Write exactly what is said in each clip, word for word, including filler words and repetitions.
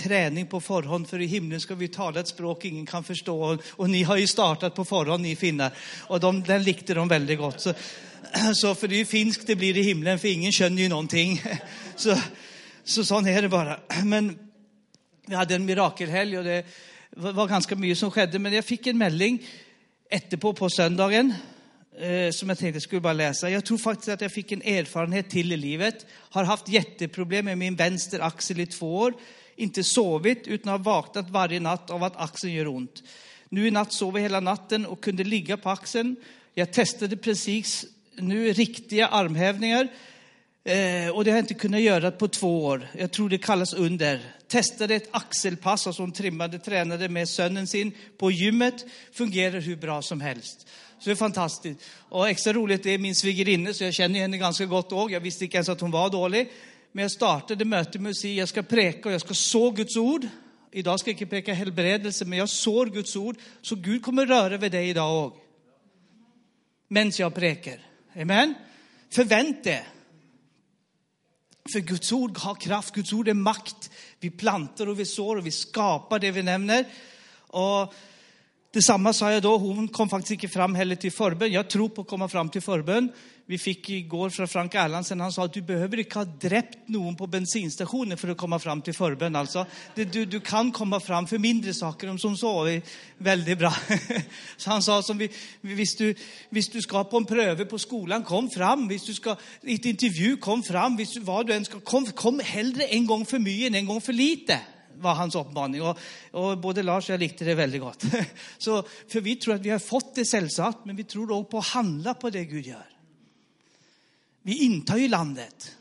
träning på förhand, för i himlen ska vi tala ett språk ingen kan förstå, och ni har ju startat på förhand, ni finnar, och de, den likte de väldigt gott. Så, så för det är ju finskt det blir i himlen, för ingen känner ju någonting. Så, så sån är det bara. Men vi hade en mirakelhelg och det var ganska mycket som skedde, men jag fick en melding etterpå på söndagen eh, som jag tänkte skulle bara läsa. Jag tror faktiskt att jag fick en erfarenhet till i livet. Har haft jätteproblem med min vänster axel i två år. Inte sovit utan har vaknat varje natt av att axeln gör ont. Nu i natt sov jag hela natten och kunde ligga på axeln. Jag testade precis nu riktiga armhävningar. Eh, och det har jag inte kunnat göra på två år. Jag tror det kallas under. Testade ett axelpass och som trimmade tränade med sönnen sin på gymmet. Fungerar hur bra som helst. Så det är fantastiskt. Och extra roligt, det är min svigerinne, så jag känner henne ganska gott också. Jag visste inte ens att hon var dålig. Men jag startade mötet med att säga, jag ska preka och jag ska så Guds ord. Idag ska jag inte preka helbredelse, men jag sår Guds ord. Så Gud kommer röra vid dig idag också. Mens jag prekar. Amen. Förvänt det. För Guds ord har kraft, Guds ord är makt. Vi plantar och vi sår och vi skapar det vi nämner. Och detsamma sa jag då, hon kom faktiskt inte fram heller till förbön. Jag tror på att komma fram till förbön. Vi fick igår från Frank Erlandsen, han sa att du behöver inte ha dräpt någon på bensinstationen för att komma fram till förbön. Alltså, det, du, du kan komma fram för mindre saker om som så är väldigt bra. Så han sa, som vi, hvis, du, hvis du ska på en pröve på skolan, kom fram. Hvis du ska i ett intervju, kom fram. Hvis du, vad du än ska, kom, kom hellre en gång för mycket än en gång för lite. Var hans uppmaning. Och, och både Lars och jag likte det väldigt gott. Så, för vi tror att vi har fått det sällsamt, men vi tror också på att handla på det Gud gör. Vi intar ju landet.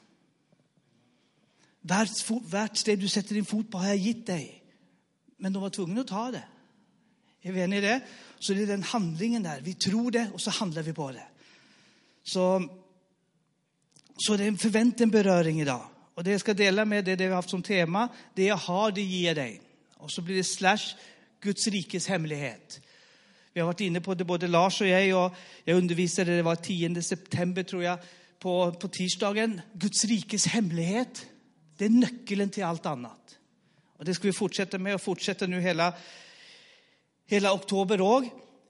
Värt sted du sätter din fot på har jag gitt dig. Men de var tvungna att ta det. Är vi eniga i det? Så det är den handlingen där. Vi tror det och så handlar vi på det. Så, så det är en förväntan beröring idag. Och det jag ska dela med det, det vi har haft som tema. Det jag har, det ger dig. Och så blir det slash Guds rikes hemlighet. Vi har varit inne på det både Lars och jag. Och jag undervisade, det var tionde september tror jag. På, på tisdagen. Guds rikes hemlighet. Det är nyckeln till allt annat. Och det ska vi fortsätta med. Och fortsätta nu hela, hela oktober också.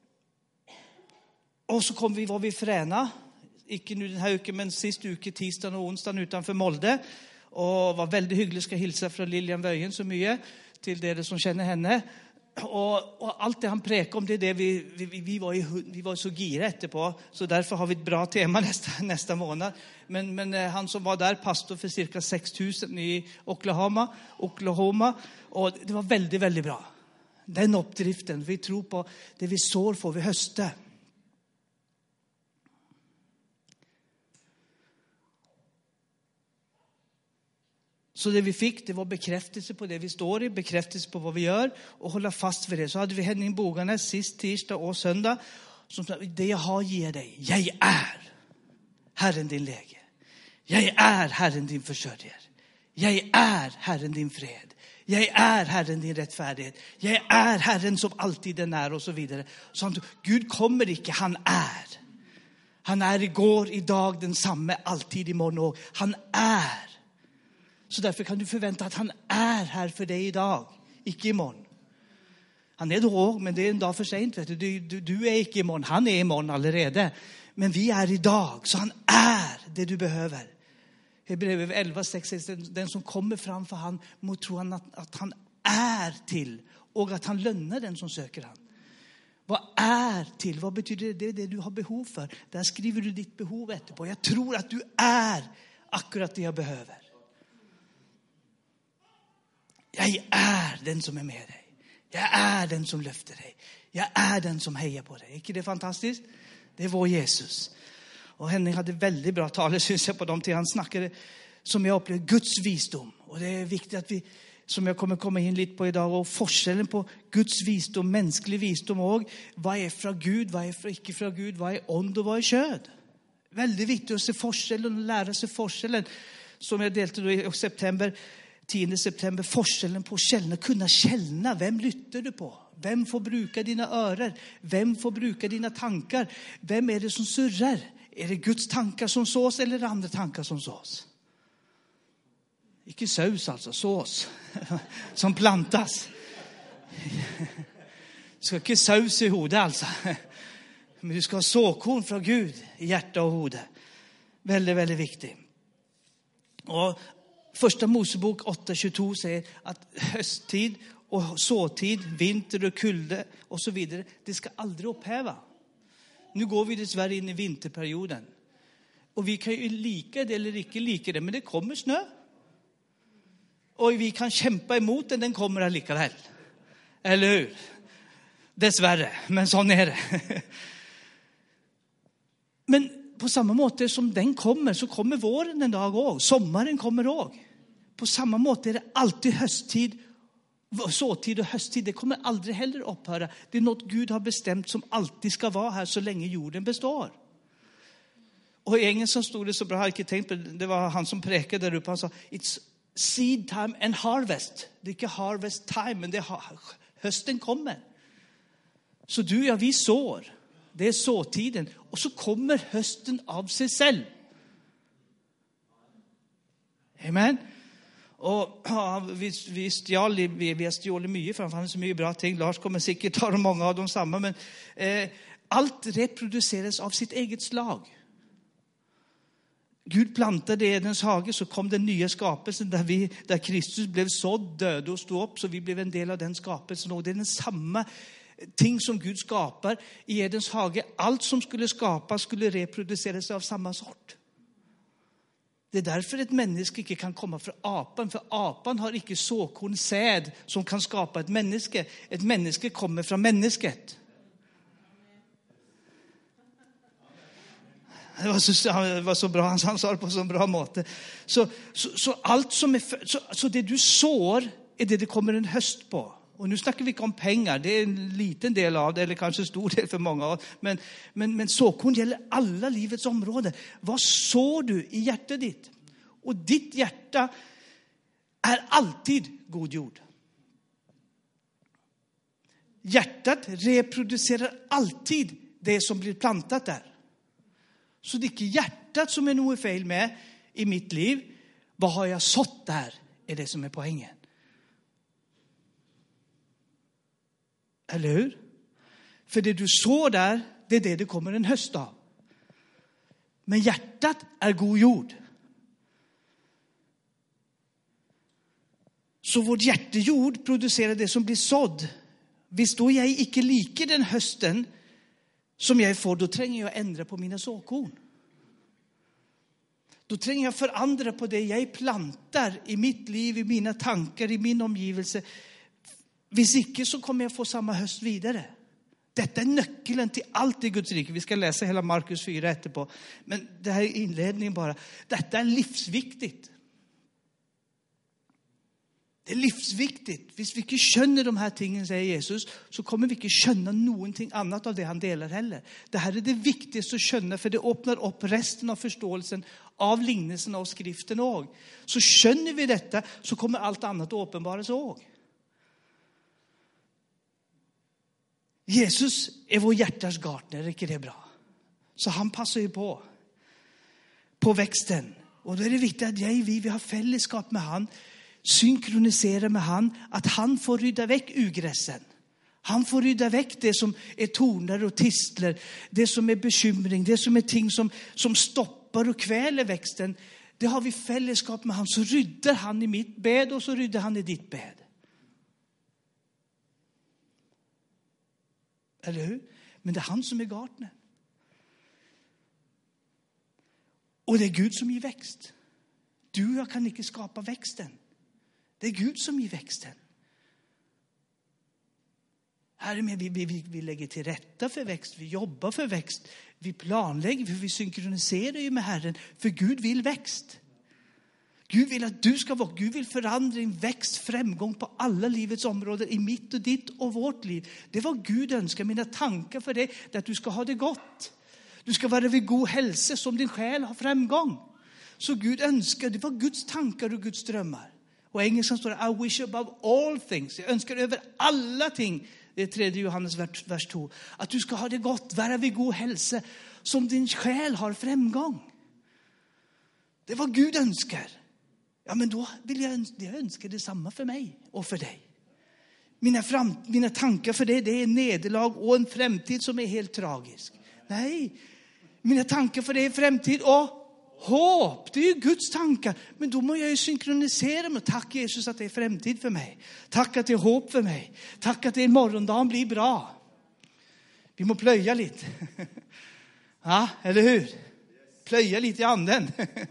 Och så kom vi, var vi fräna. Ikke nu den här uken, men sist uke, tisdagen och onsdagen utanför Molde. Och var väldigt hyggligt, ska hilsa från Lilian Wöjen så mycket. Till er som känner henne. Och, och allt det han prekade om, det är det vi, vi, vi, var, i, vi var så gira etterpå. Så därför har vi ett bra tema nästa, nästa månad. Men, men eh, han som var där, pastor för cirka sex tusen i Oklahoma. Oklahoma. Och det var väldigt, väldigt bra. Den uppdriften, vi tror på det vi sår får vi hösta. Så det vi fick, det var bekräftelse på det vi står i, bekräftelse på vad vi gör och hålla fast vid det. Så hade vi Henning Bogarnes sist tisdag och söndag som sa, det jag har ger dig. Jag är Herren din läge. Jag är Herren din försörjare. Jag är Herren din fred. Jag är Herren din rättfärdighet. Jag är Herren som alltid är nära och så vidare. Så han, Gud kommer inte, han är. Han är igår, idag, densamme, alltid imorgon och han är. Så därför kan du förvänta att han är här för dig idag. Icke imorgon. Han är då, men det är en dag för sent. Vet du. Du, du, du är icke imorgon. Han är imorgon allerede. Men vi är idag. Så han är det du behöver. Hebreerbrevet elva sex den som kommer fram för han må tro han att, att han är till. Och att han lönar den som söker han. Vad är till? Vad betyder det? Det är det du har behov för. Där skriver du ditt behov etterpå. Jag tror att du är akkurat det jag behöver. Jag är den som är med dig. Jag är den som lyfter dig. Jag är den som hejar på dig. Är inte det fantastiskt? Det är vår Jesus. Och Henning hade väldigt bra tal, syns jag på dem till han snackade som jag upplevde Guds visdom. Och det är viktigt att vi, som jag kommer komma in lite på idag, och forskellen på Guds visdom, mänsklig visdom och vad är från Gud, vad är från icke från Gud, vad är ond och vad är köd. Väldigt viktigt att se forskellen och lära sig forskellen. Som jag deltog i september, tionde september, forskellen på källorna, kunna källna. Vem lyssnar du på? Vem får bruka dina öron? Vem får bruka dina tankar? Vem är det som surrar? Är det Guds tankar som sås eller andra tankar som sås? Ikke saus altså, sås. Som plantas. Du skal ikke saus i hodet altså. Men du skal ha såkorn fra Gud i hjertet og hodet. Veldig, veldig viktig. Og første Mosebok åtte tjueto sier at høsttid og såtid, vinter og kulde og så videre, det skal aldri oppheve. Nå går vi dessverre inn i vinterperioden. Og vi kan jo like det eller ikke like det, men det kommer snø. Og vi kan kjempe imot den, den kommer allikevel. Eller hur? Dessverre, men sånn er det. Men på samme måte som den kommer, så kommer våren en dag også. Sommeren kommer også. På samme måte er det alltid høsttid, såtid og høsttid. Det kommer aldri heller opphøre. Det er noe Gud har bestemt som alltid skal være her så lenge jorden består. Og i engelsk stod det så bra, jeg har ikke tenkt på det. Det var han som preker der oppe. Han sa, it's seed time and harvest. Det er ikke harvest time, men det er høsten kommer. Så du og ja, vi sår. Det er såtiden. Og så kommer høsten av seg selv. Amen. Og ja, vi, vi, stjal, vi, vi har stjålet mye, for han fann så mye bra ting. Lars kommer sikkert ta mange av dem sammen. Men eh, alt reproduseres av sitt eget slag. Gud plantade Edens hage, så kom den nye skapelsen der, vi, der Kristus ble sådd, døde og stod opp, så vi ble en del av den skapelsen. Og det er den samme ting som Gud skapar i Edens hage. Alt som skulle skapas skulle reproduceras av samme sort. Det er derfor et menneske ikke kan komme fra apen, for apen har ikke såkorn sæd som kan skapa et menneske. Et menneske kommer fra mennesket. Det var, så, det var så bra, han sa det på så bra måte. Så, så, så, alt som er, så, så det du sår er det det kommer en høst på. Og nå snakker vi ikke om penger, det er en liten del av det, eller kanskje stor del for mange av oss. Men, men, men såkorn gjelder alle livets områder. Hva sår du i hjertet ditt? Og ditt hjerte er alltid god jord. Hjertet reproduserer alltid det som blir plantet der. Så det er ikke hjertet som er noe feil med i mitt liv. Hva har jeg sått der, er det som er poenget. Eller hur? For det du så der, det er det det kommer en høst av. Men hjertet er god jord. Så vårt hjertejord produserer det som blir sådd. Hvis då jeg ikke liker den høsten som jeg får, då trenger jeg å endre på mine såkorn. Då trenger jeg å forandre på det jeg planter i mitt liv, i mine tanker, i min omgivelse. Hvis ikke, så kommer jeg å få samme høst videre. Dette er nøkkelen til alt i Guds rike. Vi skal lese hele Markus fire etterpå. Men det her er innledningen bare. Dette er livsviktig. Det er livsviktig. Hvis vi ikke skjønner de her tingene, sier Jesus, så kommer vi ikke skjønne noen ting annet av det han deler heller. Det her er det viktigste å skjønne, for det åpner opp resten av forståelsen av lignelsen av skriften også. Så skjønner vi dette, så kommer alt annet å åpenbares også. Jesus er vår hjerters gartner, er ikke det bra? Så han passer jo på, på veksten. Og da er det viktig at jeg, vi vil ha fellesskap med han, synkronisere med han, at han får rydda vekk ugressen. Han får rydda vekk det som er torner og tistler, det som er bekymring, det som er ting som, som stopper og kveler veksten. Det har vi fellesskap med han, så rydder han i mitt bed, og så rydder han i ditt bed. Eller hur? Men det er han som er gartner. Og det er Gud som gir vekst. Du og jeg kan ikke skape veksten. Det er Gud som gir veksten. Herre, vi, vi, vi, vi legger til rette for vekst. Vi jobber for vekst. Vi planlegger, for vi synkroniserer med Herren. For Gud vil vekst. Gud vil at du skal vokse. Gud vil forandre en vekst, fremgang på alle livets områder, i mitt og ditt og vårt liv. Det var Gud ønsker. Mine tanker for det, det er at du skal ha det godt. Du skal være ved god helse, som din sjel har fremgang. Så Gud ønsker, det var Guds tanker og Guds drømmer. Og engelskan står det, I wish above all things. Jeg ønsker over alle ting. Det er tredje Johannes vers to. At du skal ha det godt, være ved god helse, som din sjel har fremgang. Det var Gud ønsker. Ja, men då vill jag önska, jag önskar detsamma för mig och för dig. Mina, fram, mina tankar för dig, det är en nederlag och en framtid som är helt tragisk. Nej, mina tankar för dig är framtid och hopp. Det är ju Guds tankar. Men då må jag ju synkronisera med tack Jesus att det är framtid för mig. Tack att det är hopp för mig. Tack att det är morgondagen blir bra. Vi må plöja lite. Ja, eller hur? Plöja lite i anden.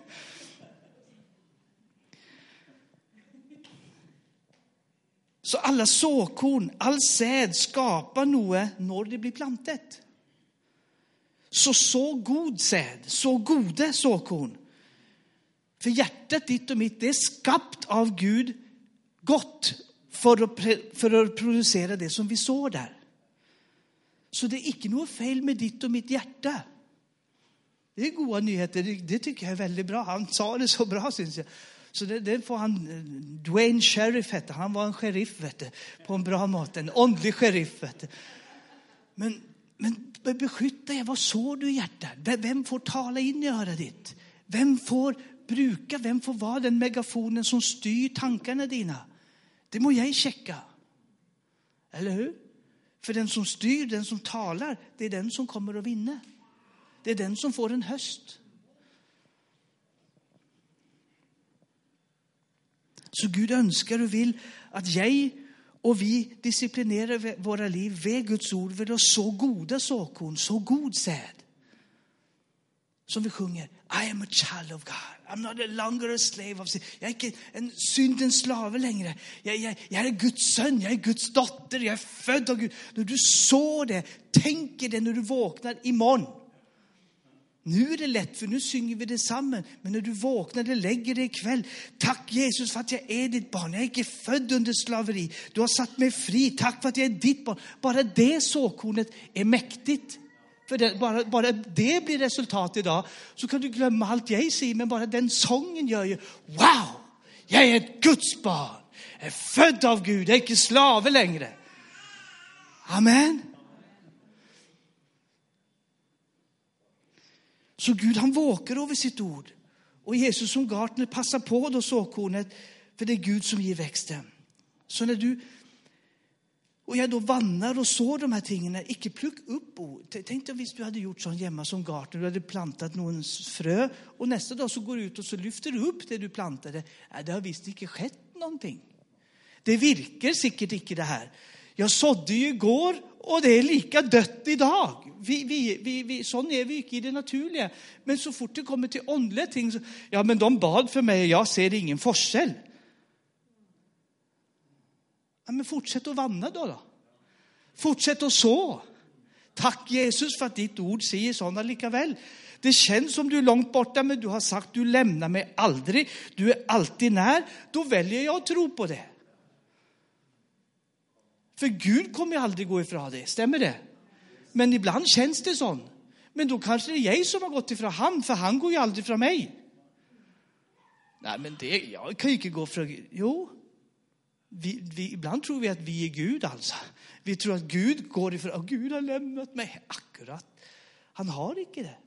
Så alla såkorn, all säd skapar noe når det blir plantet. Så så god säd, så gode såkorn. För hjärtat ditt och mitt, det är skapt av Gud gott för att, för att producera det som vi sår där. Så det är inte något fel med ditt och mitt hjärta. Det är goda nyheter, det, det tycker jag är väldigt bra. Han sa det så bra, syns jag. Så det, det får han, Dwayne Sheriff hette, han var en sheriff, vet du, på en bra måte, en åndlig sheriff, vet du. Men, men beskytt dig, vad sår du i hjärtat? Vem får tala in i örat ditt? Vem får bruka, vem får vara den megafonen som styr tankarna dina? Det må jag checka. Eller hur? För den som styr, den som talar, det är den som kommer att vinna. Det är den som får en höst. Så Gud önskar och vill att jag och vi disciplinerar våra liv ved Guds ord för att så goda såkorn, så god säd. Som vi sjunger, I am a child of God. I'm not a longer a slave of sin. Jag är inte en syndens slave längre. Jag, jag, jag är Guds son, jag är Guds dotter, jag är född av Gud. När du så det, tänker det när du vaknar imorgon. Nu är det lätt, för nu synger vi det samman. Men när du vaknar och lägger dig ikväll. Tack Jesus för att jag är ditt barn. Jag är inte född under slaveri. Du har satt mig fri. Tack för att jag är ditt barn. Bara det såkornet är mäktigt. För det, bara, bara det blir resultat idag. Så kan du glömma allt jag säger. Men bara den sången gör ju. Wow! Jag är ett Guds barn. Jag är född av Gud. Jag är inte slave längre. Amen. Så Gud han våker över sitt ord. Och Jesus som gartner passar på då såkornet. För det är Gud som ger växten. Så när du och jag då vannar och sår de här tingene. Ikke plukk upp ord. Tänk dig hvis du hade gjort sån hemma som gartner. Du hade plantat någon frö. Och nästa dag så går du ut och så lyfter du upp det du plantade. Nej, det har visst inte skett någonting. Det virker säkert inte det här. Jag sådde ju igår och det är lika dött idag. Vi, vi, vi, vi, sån är vi inte i det naturliga. Men så fort det kommer till åndliga ting så, ja men de bad för mig och jag ser ingen forskel. Ja, men fortsätt att vanna då, då. Fortsätt att så. Tack Jesus för att ditt ord säger sådana lika väl. Det känns som du är långt borta, men du har sagt du lämnar mig aldrig. Du är alltid när. Då väljer jag att tro på det. För Gud kommer aldrig gå ifrån det. Stämmer det? Men ibland känns det sån. Men då kanske det är jag som har gått ifrån han. För han går ju aldrig från mig. Nej, men det, jag kan ju inte gå från Gud. Jo. Vi, vi, ibland tror vi att vi är Gud alltså. Vi tror att Gud går ifrån. Och Gud har lämnat mig. Akkurat. Han har inte det.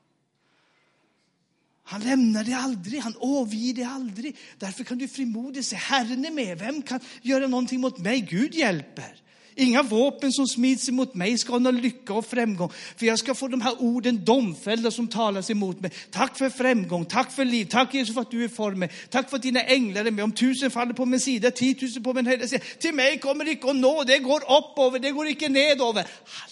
Han lämnar det aldrig. Han avger det aldrig. Därför kan du frimodigt säga, Herren är med. Vem kan göra någonting mot mig? Gud hjälper. Inga vapen som smids emot mig ska ha någon lycka och framgång. För jag ska få de här orden domfällda som talas emot mig. Tack för framgång, tack för liv. Tack Jesus för att du är för mig. Tack för att dina änglar är med. Om tusen faller på min sida, tiotusen på min högra sida. Till mig kommer det inte att nå. Det går upp över, det går inte ned över.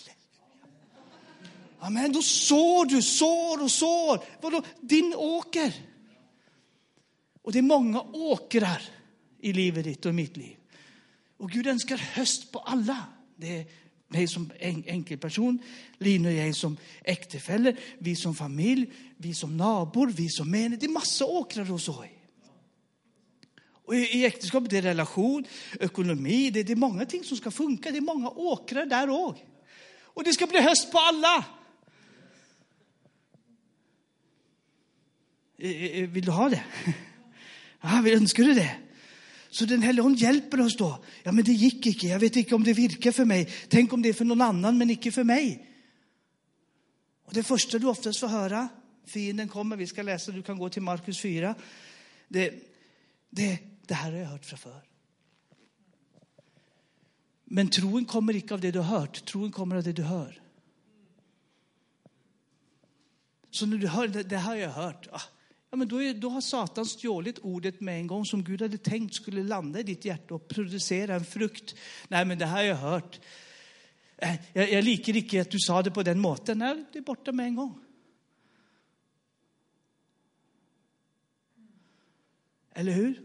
Amen, då sår du, sår och sår. Vadå? Din åker. Och det är många åkrar i livet ditt och mitt liv. Och Gud önskar höst på alla. Det är mig som en, enkel person, Lina och jag som äktefäller, vi som familj, vi som nabor, vi som män. Det är massa åkrar och så. Och i, i äktenskapet det är relation, ekonomi, det, det är många ting som ska funka. Det är många åkrar där också. Och det ska bli höst på alla. Vill du ha det? Ja, vi önskar du det. Så den helige Ande hjälper oss då. Ja, men det gick inte. Jag vet inte om det virkar för mig. Tänk om det är för någon annan, men inte för mig. Och det första du oftast får höra, fienden kommer, vi ska läsa, du kan gå till Markus fyra. Det, Det, det her har jeg hørt fra før. Men troen kommer ikke av det du har hørt. Troen kommer av det du hør. Så når du hör det, det har jag hört. Ja, men då, är, då har Satan stjålet ordet med en gång som Gud hade tänkt skulle landa i ditt hjärta och producera en frukt. Nej, men det har jag hört. Jag, jag liker inte att du sa det på den måten. Nej, det är borta med en gång. Eller hur?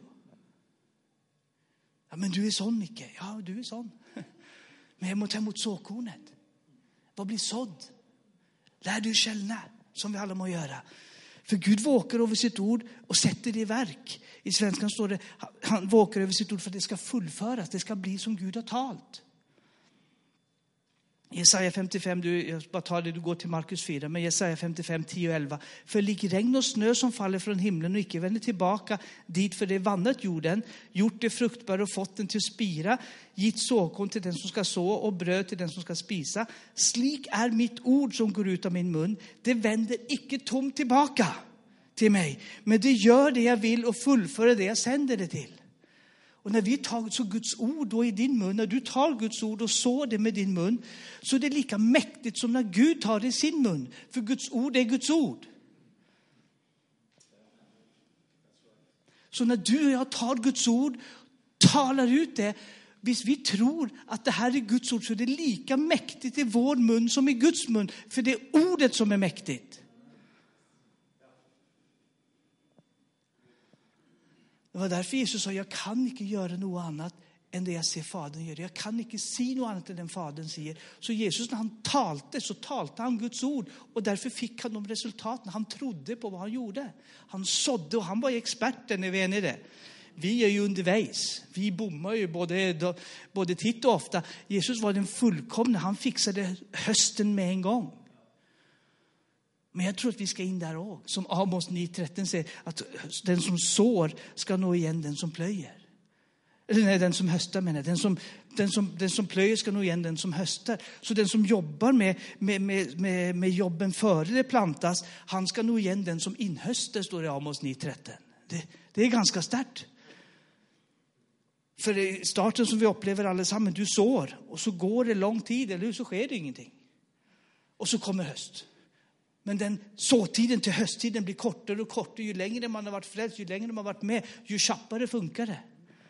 Ja, men du är sån, Micke. Ja, du är sån. Men jag måste ta emot såkornet. Vad blir sådd? Lär du känna, som vi alla må göra. För Gud våkar över sitt ord och sätter det i verk. I svenskan står det, han våkar över sitt ord för att det ska fullföras. Det ska bli som Gud har talt. Jesaja femtiofem, du, jag bara tar det, du går till Markus fyra, men Jesaja femtiofem, tio och elva. För lik regn och snö som faller från himlen och icke vänder tillbaka dit, för det vandrat jorden, gjort det fruktbar och fått den till spira, gitt såkorn till den som ska så och bröd till den som ska spisa. Slik är mitt ord som går ut av min mun. Det vänder icke tomt tillbaka till mig, men det gör det jag vill och fullför det jag sänder det till. Och när vi tar så Guds ord då i din mun, när du tar Guds ord och så det med din mun, så är det lika mäktigt som när Gud tar det i sin mun. För Guds ord är Guds ord. Så när du och jag tar Guds ord, talar ut det, hvis vi tror att det här är Guds ord, så är det lika mäktigt i vår mun som i Guds mun. För det är ordet som är mäktigt. Det var därför Jesus sa, jag kan inte göra något annat än det jag ser Fadern göra. Jag kan inte säga något annat än den Fadern säger. Så Jesus, när han talte, så talte han Guds ord. Och därför fick han de resultaten. Han trodde på vad han gjorde. Han sådde och han var experten, är vi eniga i det? Vi är ju undervägs. Vi bommar ju både, både titt och ofta. Jesus var den fullkomne. Han fixade hösten med en gång. Men jag tror att vi ska in där också. Som Amos nio tretton säger, att den som sår ska nå igen den som plöjer. Eller nej, den som höstar menar. Den som, den, som, den som plöjer ska nå igen den som höstar. Så den som jobbar med, med, med, med, med jobben före det plantas, han ska nå igen den som inhöster, står det i Amos nio tretton. Det, det är ganska starkt. För i starten som vi upplever allesammans, du sår och så går det lång tid, eller hur, så sker det ingenting. Och så kommer höst. Men den såtiden till hösttiden blir kortare och kortare. Ju längre man har varit frälst, ju längre man har varit med, ju tjappare funkar det.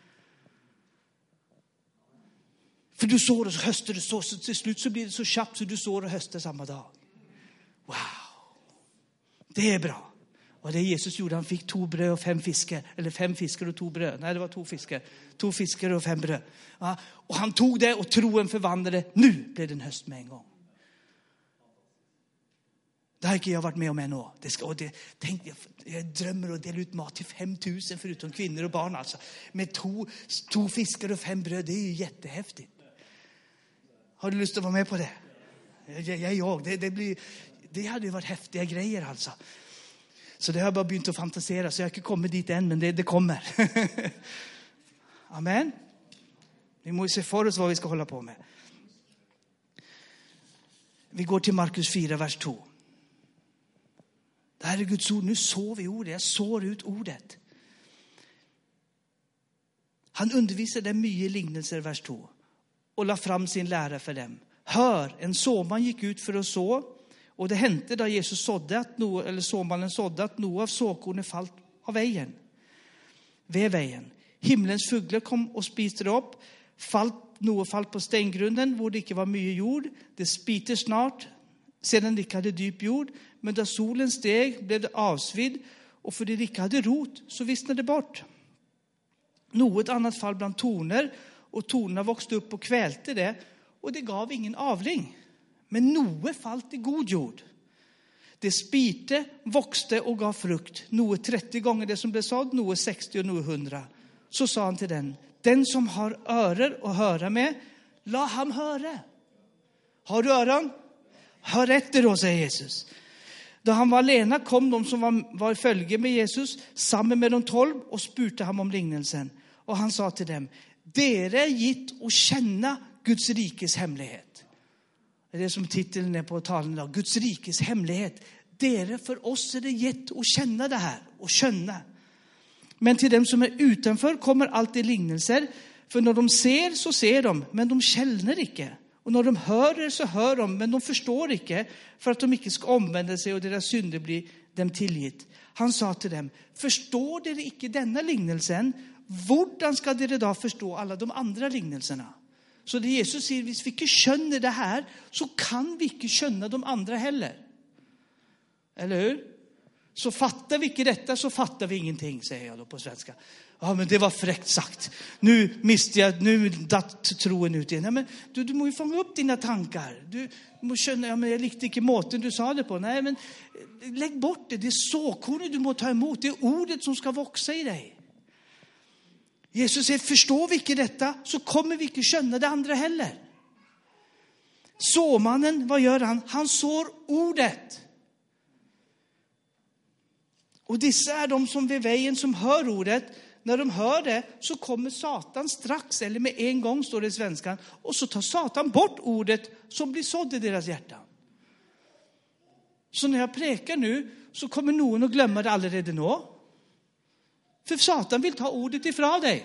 För du sår och så höstar du så, så till slut så blir det så tjappt så du sår och höstar samma dag. Wow! Det är bra. Och det Jesus gjorde, han fick två bröd och fem fiskar. Eller fem fiskar och två bröd. Nej, det var två fiskar. Två fiskar och fem bröd. Ja, och han tog det och troen förvandlade. Nu blev det en höst med en gång. Det har inte jag varit med om ännu. Det ska, och det, tänk, jag, jag drömmer att dela ut mat till fem tusen förutom kvinnor och barn. Alltså. Med två, två fiskar och fem bröd, det är ju jättehäftigt. Har du lust att vara med på det? Jag, jag, jag. Det, det, blir, det hade ju varit häftiga grejer alltså. Så det har jag bara begynt att fantasera. Så jag har inte kommit dit än, men det, det kommer. Amen. Vi måste se för oss vad vi ska hålla på med. Vi går till Markus fyra, vers två. Det här är Guds ord. Nu sår vi ordet. Jag sår ut ordet. Han undervisade mycket lignelser, vers två. Och la fram sin lära för dem. Hör, en såman gick ut för att så. Och det hände då Jesus sådde att Noa, eller såmannen sådde att Noa av såkornet fallt av vägen. Vid vägen. Himlens fuglar kom och spiste upp. Fallt, Noa fallt på stengrunden, hvor det inte var mycket jord. Det spiter snart. Sedan det inte hade dyp jord. Men då solen steg blev det avsvidd. Och för det inte hade rot så vissnade det bort. Något annat fall bland torner. Och tornerna växte upp och kvälte det. Och det gav ingen avling. Men Noe fallt i god jord. Det spirte, växte och gav frukt. Noe trettio gånger det som blev sådd. Noe sextio och Noe hundra. Så sa han till den. Den som har öron att höra med. La ham höra. Har du öron? Hör efter då, säger Jesus. Då han var alena kom de som var, var i följe med Jesus samman med de tolv och spurte ham om lignelsen. Och han sa till dem, dere är gitt att känna Guds rikes hemlighet. Det är det som titeln är på talen idag. Guds rikes hemlighet. Dere, för oss är det gitt att känna det här och känna. Men till dem som är utanför kommer alltid lignelser. För när de ser så ser de, men de känner ikke. Och när de hör så hör de, men de förstår ikke. För att de ikke ska omvända sig och deras synder blir dem tillgitt. Han sa till dem, förstår dere ikke denna lignelsen? Hvordan skal dere da forstå alla de andra lignelserna? Så det Jesus sier, hvis vi ikke skjønner det her, så kan vi ikke skjønne de andra heller. Eller hur? Så fattar vi ikke detta, så fattar vi ingenting, säger jag då på svenska. Ja, men det var fräckt sagt. Nu miste jag, nu datt troen ut igen. Ja, men du, du må ju fånga upp dina tankar. Du må skjønne, ja, men jag likte ikke måten du sa det på. Nej, men lägg bort det. Det är såkornet du må ta emot. Det är ordet som ska vokse i dig. Jesus säger, förstår vi ikke detta, så kommer vi ikke skjønne det andra heller. Såmannen, vad gör han? Han sår ordet. Och dessa är de som vid vägen som hör ordet. När de hör det så kommer Satan strax, eller med en gång står det i svenskan. Och så tar Satan bort ordet som blir sådd i deras hjärta. Så när jag prekar nu så kommer någon att glömma det allerede nå. För Satan vill ta ordet ifrån dig.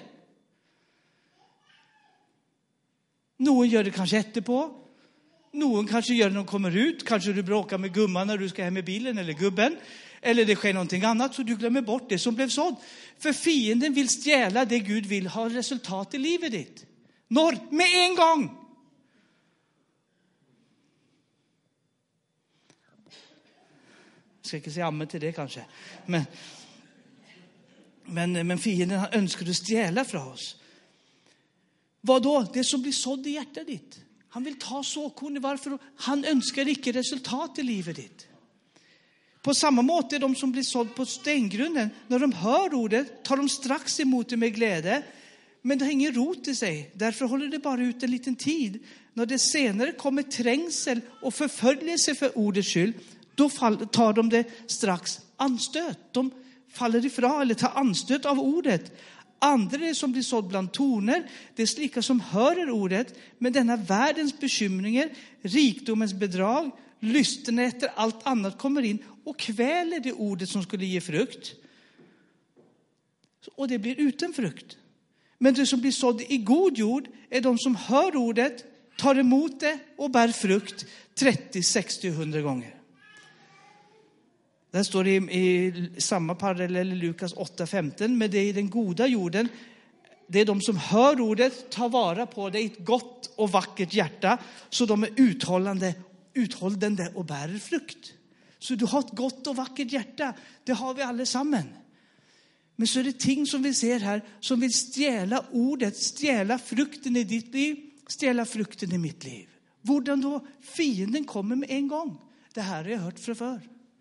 Någon gör det kanske etterpå. Någon kanske gör det när de kommer ut. Kanske du bråkar med gumman när du ska hem med bilen eller gubben. Eller det sker någonting annat så du glömmer bort det som blev sådd. För fienden vill stjäla det Gud vill ha resultat i livet ditt. Når? Med en gång! Jag ska inte säga amen till det kanske. Men, men, men fienden han önskar att stjäla från oss. Vad då? Det som blir sådd i hjärtat ditt. Han vill ta såkornet. Varför? Han önskar inte resultat i livet ditt. På samma måte de som blir sådd på stengrunden. När de hör ordet tar de strax emot det med glädje. Men det har ingen rot i sig. Därför håller det bara ut en liten tid. När det senare kommer trängsel och förföljelse för ordets skyld. Då tar de det strax anstöt. De faller ifrån eller tar anstöt av ordet. Andra som blir sådd bland torner. Det är slika som hör ordet. Men denna världens bekymringar. Rikdomens bedrag. Lysten efter allt annat kommer in. Och kväler det ordet som skulle ge frukt. Och det blir utan frukt. Men det som blir sådd i god jord. Är de som hör ordet. Tar emot det och bär frukt. trettio, sextio, hundra gånger. Det står i, i samma parallell i Lukas åtta femton. Men det är i den goda jorden. Det är de som hör ordet. Tar vara på det i ett gott och vackert hjärta. Så de är uthållande, uthållande och bär frukt. Så du har ett gott och vackert hjärta. Det har vi allesammen. Men så är det ting som vi ser här. Som vill stjäla ordet. Stjäla frukten i ditt liv. Stjäla frukten i mitt liv. Hvordan då? Fienden kommer med en gång. Det här har jag hört för förr.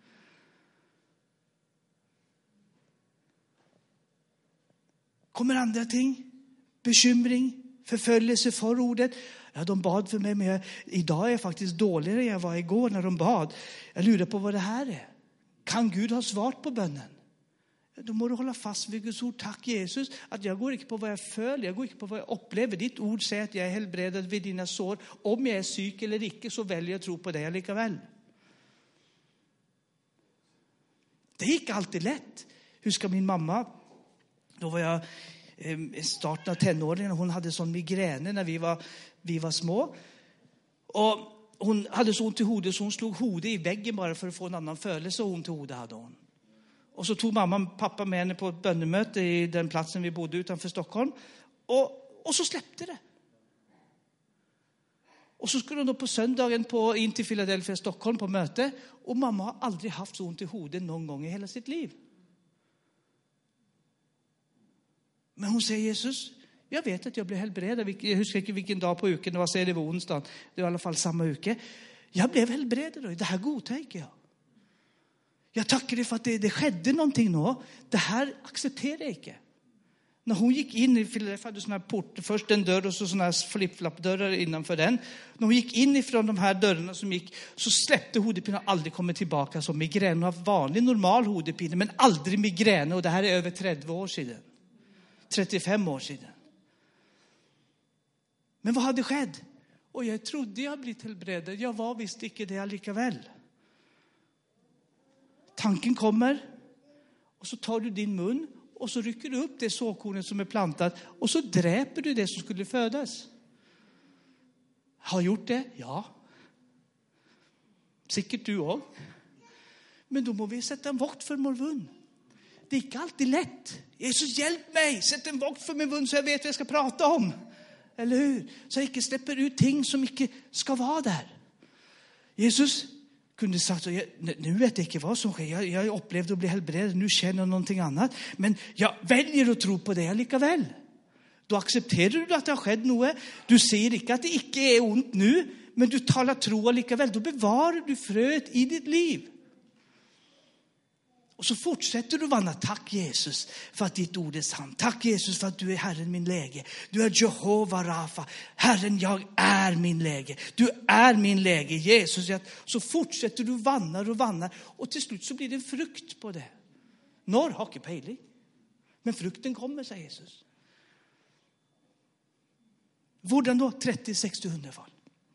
Kommer andra ting. Bekymring. Förföljelse för ordet. Ja, de bad för mig, men jag, idag är jag faktiskt dåligare än jag var igår när de bad. Jag lurar på vad det här är. Kan Gud ha svart på bönnen? Då må du hålla fast vid Guds ord. Tack Jesus, att jag går inte på vad jag följer. Jag går inte på vad jag upplever. Ditt ord säger att jag är helbredad vid dina sår. Om jag är syk eller inte så väljer jag att tro på dig likaväl. Det gick alltid lätt. Hur ska min mamma... Då var jag i starten av tenåringen och hon hade sån migräner när vi var, vi var små. Och hon hade så ont i hodet så hon slog hodet i väggen bara för att få en annan födelse och ont i hodet hade hon. Och så tog mamma och pappa med henne på ett bönemöte i den platsen vi bodde utanför Stockholm. Och, och så släppte det. Och så skulle hon då på söndagen på, in till Philadelphia, Stockholm på möte. Och mamma har aldrig haft så ont i hodet någon gång i hela sitt liv. Men hon säger Jesus, jag vet att jag blev helbredad. Jag huskar inte vilken dag på uken det var, säger det var onsdag. Det var i alla fall samma uke. Jag blev helbredad då. Det här godtäcker jag. Jag tackar dig för att det, det skedde någonting nå. Det här accepterar jag inte. När hon gick in i Philadelphia hade såna här port, först en dörr och så såna här flip-flap-dörrar innanför den. När hon gick in ifrån de här dörrarna som gick så släppte hodepinnen och aldrig kommit tillbaka som migrän. Hon har vanlig normal hodepinne men aldrig migrän och det här är över trettio år sedan. trettiofem år sedan. Men vad hade skett? Och jag trodde jag blivit helbredad. Jag var visst inte det likaväl. Tanken kommer och så tar du din mun och så rycker du upp det såkornet som är plantat och så dräper du det som skulle födas. Har gjort det? Ja. Sikkert du også. Men då må vi sätta en vokt för vår mun. Det är inte alltid lätt. Jesus, hjälp mig. Sätt en vokt för min mun så jag vet vad jag ska prata om. Eller hur? Så jag inte släpper ut ting som inte ska vara där. Jesus kunde sagt så, nu vet jag inte vad som sker. Jag, jag upplevde att bli helbred. Nu känner jag någonting annat. Men jag väljer att tro på det likaväl. Då accepterar du att det har skett något. Du säger inte att det inte är ont nu. Men du talar tro likaväl. Då bevarar du fröet i ditt liv. Och så fortsätter du vandra. Tack Jesus för att ditt ord är sant. Tack Jesus för att du är Herren min läge. Du är Jehova Rafa. Herren, jag är min läge. Du är min läge. Jesus. Så fortsätter du vandra och vandra. Och till slut så blir det en frukt på det. Når har inte pejling. Men frukten kommer, säger Jesus. Hvordan då? trettio, sextio, hundra fall.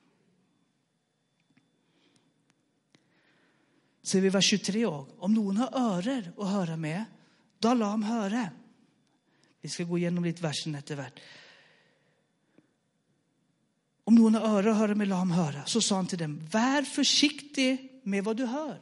Ser vi vers tjugotre också. Om någon har örer att höra med, då la ham höra. Vi ska gå igenom lite versen eftervärt. Om någon har örer att höra med, la ham höra. Så sa han till dem, vär försiktig med vad du hör.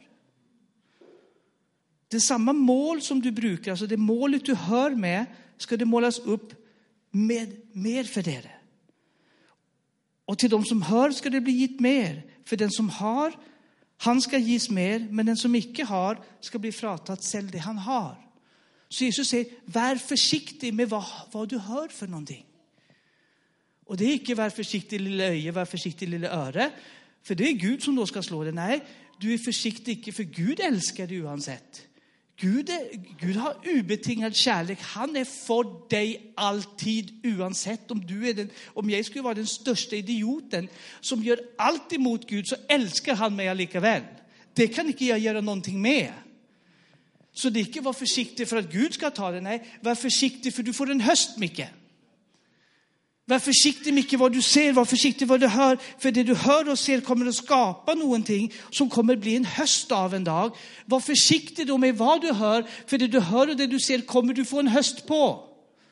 Det är samma mål som du brukar, alltså det målet du hör med, ska det målas upp med mer för det. Och till de som hör ska det bli gitt mer. För den som har, han ska ges mer. Men den som inte har ska bli fratatt selv det han har. Så Jesus säger, vär försiktig med vad, vad du hör för någonting. Och det är inte vär försiktig lilla öje, vär försiktig lilla öre. För det är Gud som då ska slå det. Nej, du är försiktig inte för Gud älskar dig oavsett. Gud, är, Gud har ubetingad kärlek. Han är för dig alltid oavsett om du är den, om jag skulle vara den största idioten som gör allt emot Gud, så älskar han mig likaväl. Det kan inte jag göra någonting med. Så det är inte var försiktig för att Gud ska ta det. Nej, var försiktig för du får en höst, Micke. Var försiktig mycket vad du ser, var försiktig vad du hör. För det du hör och ser kommer att skapa någonting som kommer bli en höst av en dag. Var försiktig då med vad du hör, för det du hör och det du ser kommer du få en höst på.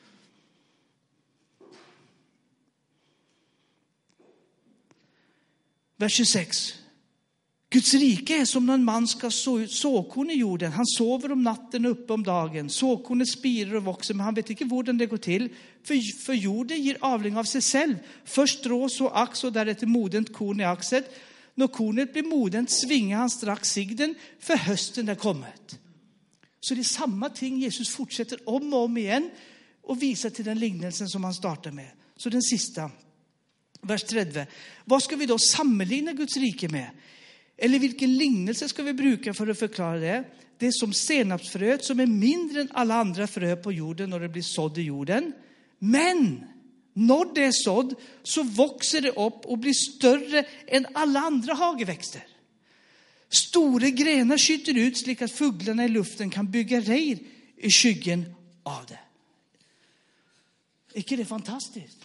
Vers tjugosex. Guds rike är som när en man ska så ut såkorn i jorden. Han sover om natten och uppe om dagen. Såkornet spirar och växer, men han vet inte hur det går till. För, för jorden ger avling av sig själv. Först strå, så ax och därefter modent korn i axet. När kornet blir modent svingar han strax sigden, för hösten är kommit. Så det är samma ting Jesus fortsätter om och om igen och visar till den lignelsen som han startar med. Så den sista, vers trettio. Vad ska vi då sammanligna Guds rike med? Eller vilken lignelse ska vi bruka för att förklara det? Det är som senapsfröet som är mindre än alla andra frö på jorden när det blir sådd i jorden. Men när det är sådd så växer det upp och blir större än alla andra hageväxter. Stora grenar skjuter ut slik att fåglarna i luften kan bygga reir i skyggen av det. Är inte det fantastiskt?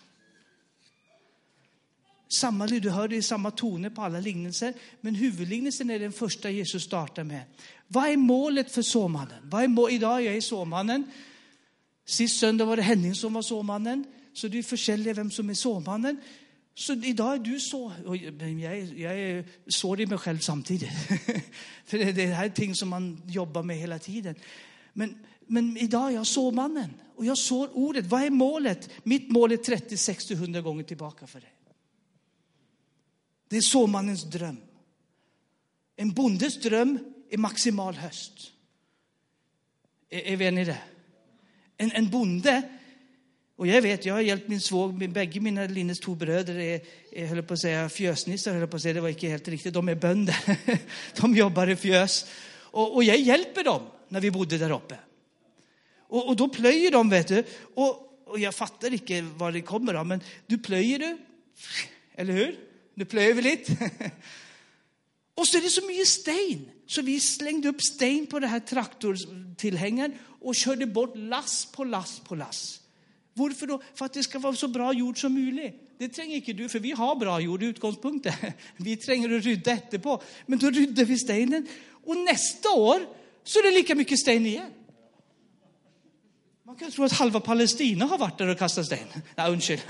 Samma, du hör det i samma toner på alla lignelser. Men huvudlignelsen är den första Jesus startar med. Vad är målet för såmannen? Vad är må- Idag är jag såmannen. Sist söndag var det Henning som var såmannen. Så det är försäljare vem som är såmannen. Så idag är du så. Och jag, är, jag är sår i mig själv samtidigt. För det, det här är ting som man jobbar med hela tiden. Men, men idag är jag såmannen. Och jag sår ordet. Vad är målet? Mitt mål är trettio, sextio, hundra gånger tillbaka för det. Det är såmannens dröm. En bondes dröm är maximal höst. Är, är vi eniga i det? En, en bonde, och jag vet, jag har hjälpt min svåg, min, bägge mina Linnes två bröder är, är höll på att säga, fjösnissar, höll på att säga, det var inte helt riktigt, de är bönder. De jobbar i fjös. Och, och jag hjälper dem när vi bodde där uppe. Och, och då plöjer de, vet du. Och, och jag fattar inte var det kommer av, men du plöjer du, eller hur? Nu plöjer vi lite. Och så är det så mycket sten. Så vi slängde upp sten på det här traktortillhängaren och körde bort lass på lass på lass. Varför då? För att det ska vara så bra jord som möjligt. Det tränger inte du, för vi har bra jord i utgångspunkten. Vi tränger att rydda efterpå. Men då ryddar vi stenen. Och nästa år så är det lika mycket sten igen. Man kan tro at halva Palestina har vært der og kastet stein. Nei, unnskyld.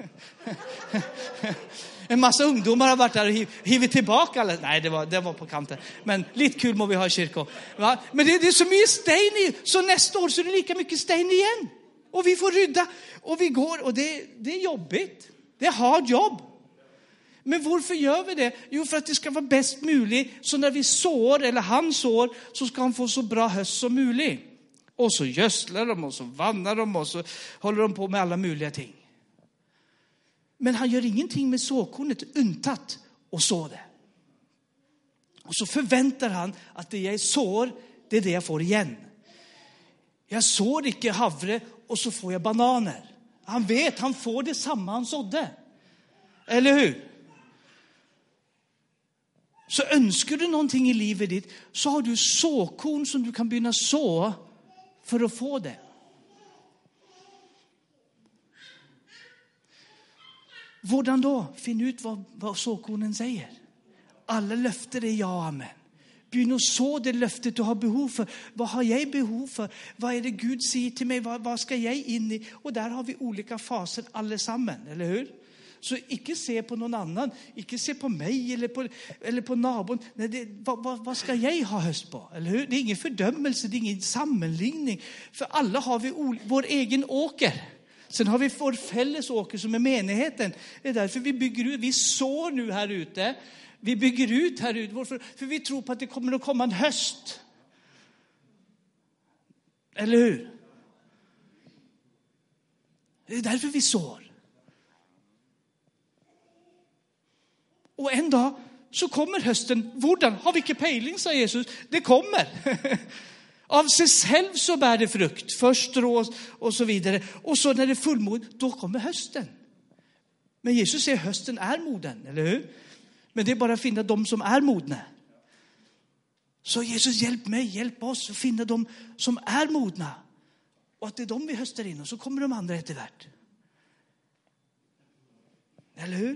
En masse ungdomar har vært der og hivet tilbake. Eller? Nei, det var, det var på kanten. Men litt kul må vi ha i kyrka. Va? Men det, det er så mye stein i, så neste år så er det like mye stein igjen. Og vi får rydda, og vi går, og det, det er jobbigt. Det er hard jobb. Men hvorfor gjør vi det? Jo, for at det skal være best mulig, så når vi sår, eller han sår, så skal han få så bra høst som mulig. Og så gjødsler de, og så vanner de, og så holder de på med alle mulige ting. Men han gjør ingenting med såkornet unntatt å så det. Og så forventer han at det jeg sår, det er det jeg får igjen. Jeg sår ikke havre, og så får jeg bananer. Han vet, han får det samme han sådde. Eller hur? Så ønsker du noen ting i livet ditt, så har du såkorn som du kan begynne å så for å få det. Hvordan da? Finn ut hva, hva såkornen sier. Alle løfter er ja, amen. Begynn å så det løftet du har behov for. Hva har jeg behov for? Hva er det Gud sier til meg? Hva, hva skal jeg inn i? Og der har vi olika faser alle sammen, eller hur? Så ikke se på noen annen. Ikke se på meg eller på, eller på naboen. Nei, det, hva, hva, hva skal jeg ha høst på? Eller hur? Det er ingen fordømmelse, det er ingen sammenligning. For alle har vi vår egen åker. Sen har vi vår felles åker som er menigheten. Det er derfor vi bygger ut. Vi sår nu her ute. Vi bygger ut her ute. Hvorfor? For vi tror på at det kommer å komme en høst. Eller hur? Det er derfor vi sår. Og en dag så kommer høsten. Hvordan? Har vi ikke peiling, sa Jesus. Det kommer. Av seg selv så bär det frukt. Først strå og så videre. Og så når det er fullmod, då kommer høsten. Men Jesus sier høsten er moden, eller hur? Men det er bare å finne de som er modne. Så Jesus, hjelp meg, hjelp oss å finne de som er modne. Og at det er de vi høster inn, og så kommer de andre etter hvert. Eller hur?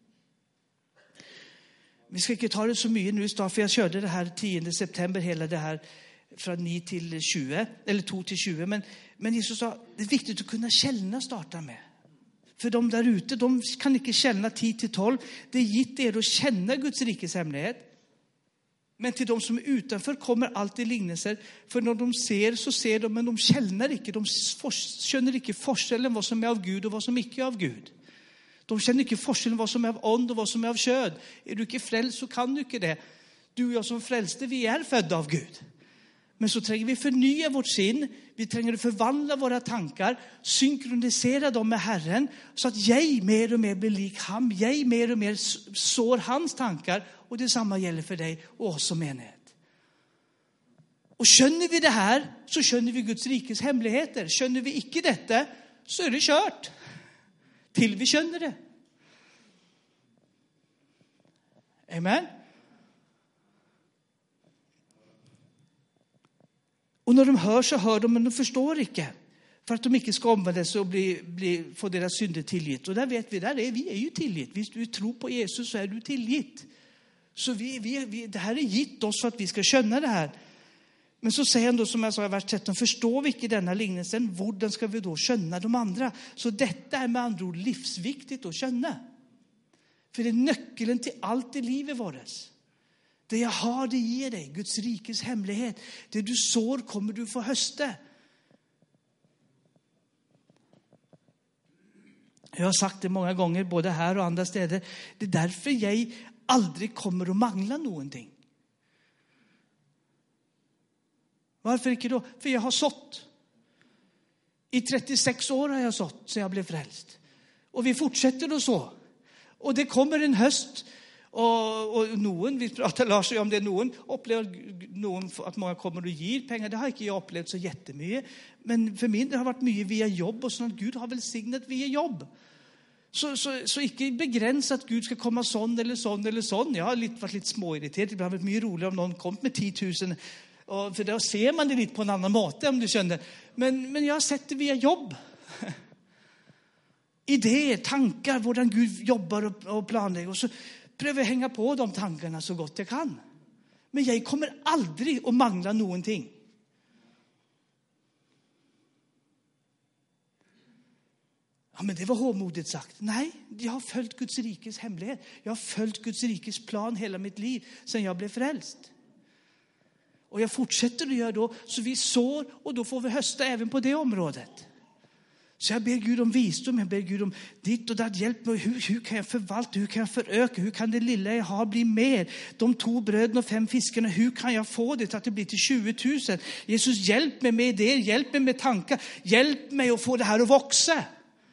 Vi skal ikke ta det så mye nu, for jeg kjørte det her tiende september, hele det her fra ni til tjue, eller to til tjue, men, men Jesus sa, det er viktig å kunne kjenne starta med. For de der ute, de kan ikke kjenne ti til tolv. Det er gitt dere å kjenne Guds rikes hemmelighet. Men til de som er utenfor kommer alltid lignelser. For når de ser, så ser de, men de kjenner ikke. De skjønner ikke forskjellen hva som er av Gud og hva som ikke er av Gud. De kjenner ikke forskjellen hva som er av ånd og hva som er av kjød. Er du ikke frelst, så kan du ikke det. Du og jeg som frelste, vi er fødde av Gud. Men så trenger vi fornye vårt sinn. Vi trenger å forvandle våre tanker, synkronisere dem med Herren, så at jeg mer og mer blir lik ham. Jeg mer og mer sår hans tanker, og det samme gjelder for deg og oss som menighet. Og skjønner vi det her, så skjønner vi Guds rikes hemmeligheter. Skjønner vi ikke dette, så er det kjørt. Til vi skjønner det. Amen. Og når de hør, så hør de, men de forstår ikke. For at de ikke skal omvende seg og bli, bli, få deres synder tilgitt. Og der vet vi, der er, vi er jo tilgitt. Hvis du tror på Jesus, så er du tilgitt. Så vi, vi, vi, det her er gitt oss for at vi skal skjønne det her. Men så sier han da, som jeg sa i vers tretten, forstår vi ikke denne lignelsen, hvordan skal vi da skjønne de andre? Så dette er med andre ord livsviktig å skjønne. For det er nøkkelen til alt i livet vårt. Det jeg har, det gir deg. Guds rikes hemmelighet. Det du sår, kommer du få høste. Jeg har sagt det mange ganger, både her og andre steder. Det er derfor jeg aldri kommer å mangle noen ting. Hvorfor ikke da? For jeg har sått. I trettiseks år har jeg sått, så jeg ble frelst. Og vi fortsetter å så. Og det kommer en høst. Og, og noen, vi prater Lars om det, noen opplever noen at mange kommer og gir penger. Det har ikke jeg opplevd så jettemye. Men for min det har vært mye via jobb, og sånn at Gud har velsignet via jobb. Så, så, så ikke begrense at Gud skal komme sånn eller sånn eller sånn. Jeg har litt, vært litt småirritert. Det har vært mye roligere om noen kom med ti tusen. Og for da ser man det litt på en annen måte, om du skjønner. Men, men jeg har sett det via jobb. Ideer, tanker, hvordan Gud jobber og, og planlegger. Og så prøver jeg å henge på de tankene så godt jeg kan. Men jeg kommer aldri å mangle noen ting. Ja, men det var håmodigt sagt. Nej, jag har följt Guds rikes hemlighet. Jag har följt Guds rikes plan hela mitt liv sedan jag blev frälst. Och jag fortsätter att göra då, så vi sår och då får vi hösta även på det området. Så jag ber Gud om visdom, jag ber Gud om ditt och datt hjälp mig. Hur, hur kan jag förvalta, hur kan jag föröka, hur kan det lilla jag har bli mer? De två bröden och fem fiskarna, hur kan jag få det så att det blir till tjugo tusen? Jesus, hjälp mig med det, hjälp mig med tankar, hjälp mig att få det här att växa.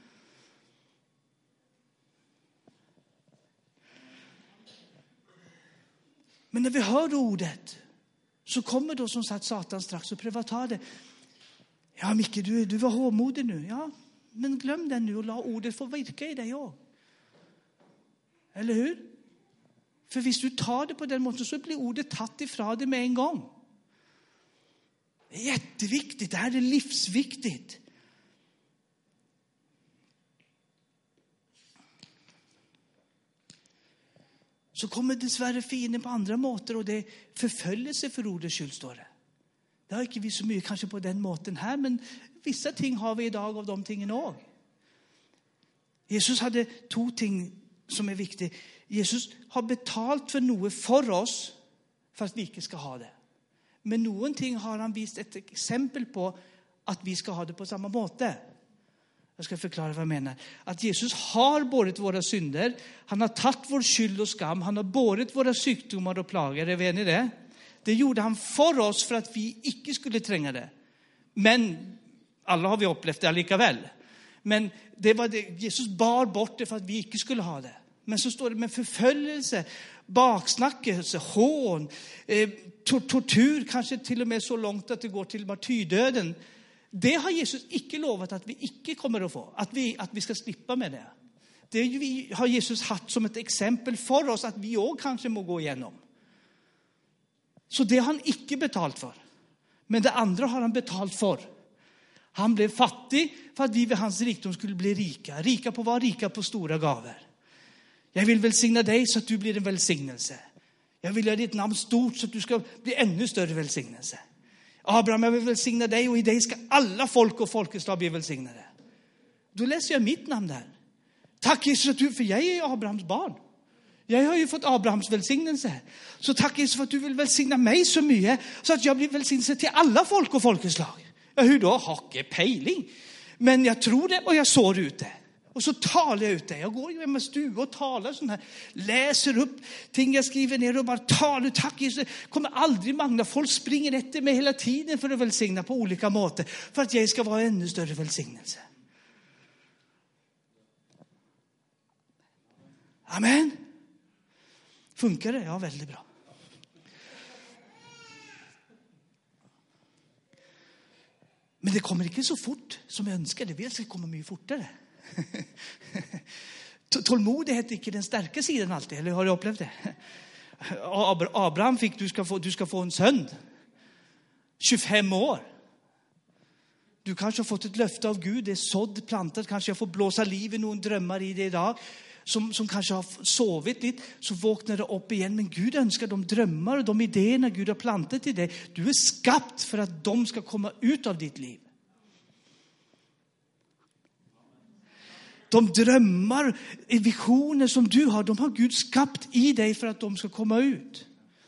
Men när vi hör ordet så kommer då som sagt Satan strax och pröva ta det. Ja, Micke, du, du var håmodig nu. Ja, men glöm den nu och la ordet få virka i dig också. Eller hur? För hvis du tar det på den måten så blir ordet tatt ifrån dig med en gång. Det är jätteviktigt. Det här är livsviktigt. Så kommer dessvärre fienden på andra måter och det är förföljelse för ordets skyld, står det. Det har inte vi så mycket kanske på den måten här, men vissa ting har vi idag av de tingen också. Jesus hade två ting som är viktiga. Jesus har betalt för något för oss för att vi inte ska ha det. Men någonting har han visat ett exempel på att vi ska ha det på samma måte. Jag ska förklara vad jag menar. Att Jesus har båret våra synder. Han har tagit vår skyld och skam. Han har båret våra sjukdomar och plager. Är vi enig i det? Det gjorde han för oss för att vi inte skulle tränga det. Men alla har vi upplevt det likaväl. Men det var det. Jesus bar bort det för att vi inte skulle ha det. Men så står det med förföljelse, baksnackelse, hån, eh, tortyr, kanske till och med så långt att det går till martyrdöden. Det har Jesus inte lovat att vi inte kommer att få. Att vi, att vi ska slippa med det. Det har Jesus haft som ett exempel för oss att vi också kanske må gå igenom. Så det har han inte betalt för. Men det andra har han betalt för. Han blev fattig för att vi vid hans rikdom skulle bli rika. Rika på vad? Rika på stora gaver. Jag vill välsigna dig så att du blir en välsignelse. Jag vill göra ditt namn stort så att du ska bli ännu större välsignelse. Abraham, jag vill välsigna dig och i dig ska alla folk och folkeslag bli välsignade. Då läser jag mitt namn där. Tack Jesus att du, för jag är Abrahams barn. Jag har ju fått Abrahams välsignelse. Så tack Jesus för att du vill välsigna mig så mycket så att jag blir välsignelse till alla folk och folkeslag. Ja, hur då? Hacke pejling. Men jag tror det och jag sår ut det. Och så talar jag ut det. Jag går ju med stuga och talar sån här. Läser upp ting jag skriver ner och bara talar. Tack Jesus. Kommer aldrig mangla. Folk springer efter mig hela tiden för att välsigna på olika måter. För att jag ska vara ännu större välsignelse. Amen. Funkar det? Ja, väldigt bra. Men det kommer inte så fort som jag önskar. Det vill ska komma mycket fortare. Tålmodighet är inte den starka sidan alltid. Eller har du upplevt det? Abraham fick, du ska få, du ska få en son. tjugofem år. Du kanske har fått ett löfte av Gud. Det är sådd, plantat. Kanske jag får blåsa liv i någon drömmar i det idag. Som, som kanske har sovit lite. Så vaknar det upp igen. Men Gud önskar de drömmar och de idéerna Gud har plantat i dig. Du är skapt för att de ska komma ut av ditt liv. De drömmar, visioner som du har, de har Gud skapt i dig för att de ska komma ut.